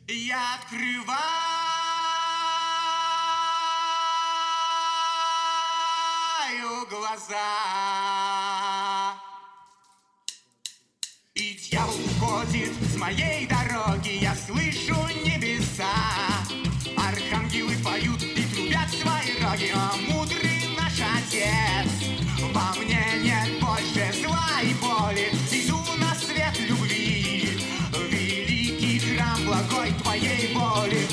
Я открываю глаза, и дьявол уходит с моей дороги. Я слышу небеса, архангелы поют и трубят свои роги. О, мудрый наш Отец, во мне нет больше зла и боли. Иду на свет любви, великий храм благой твоей воли.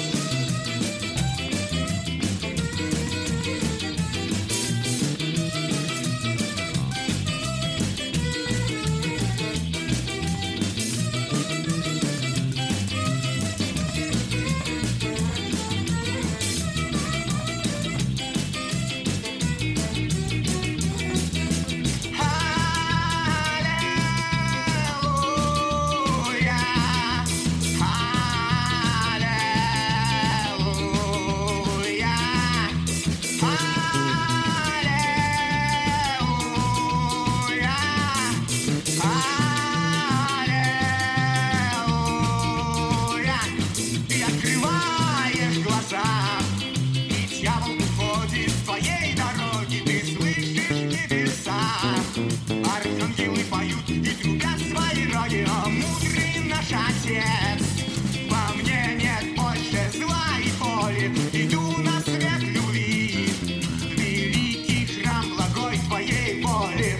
Архангелы поют и трубят свои роги. О, мудрый наш Отец, во мне нет больше зла и боли. Иду на свет любви, великий храм благой твоей воли.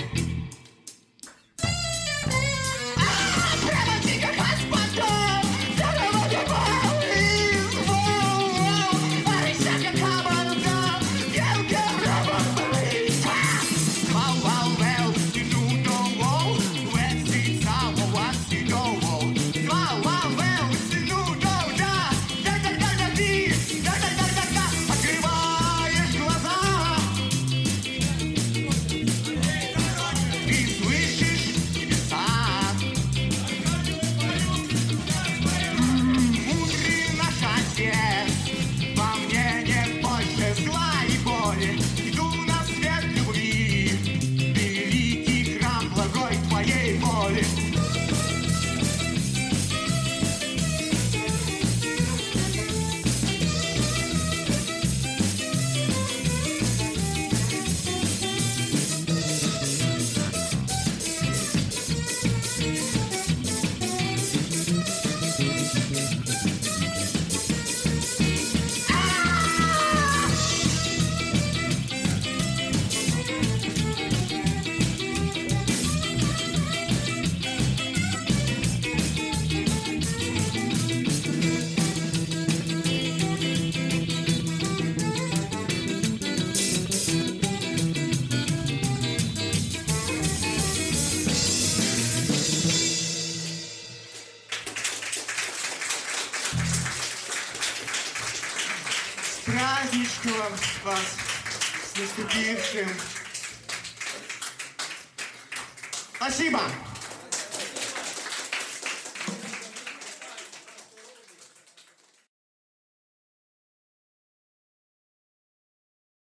Проводи как Господом, дорогу боли, Арися как Абандон, Елка Рабабы. Иду на свет любви, великий храм благой твоей воли. С праздничком вас, с наступившим. Спасибо!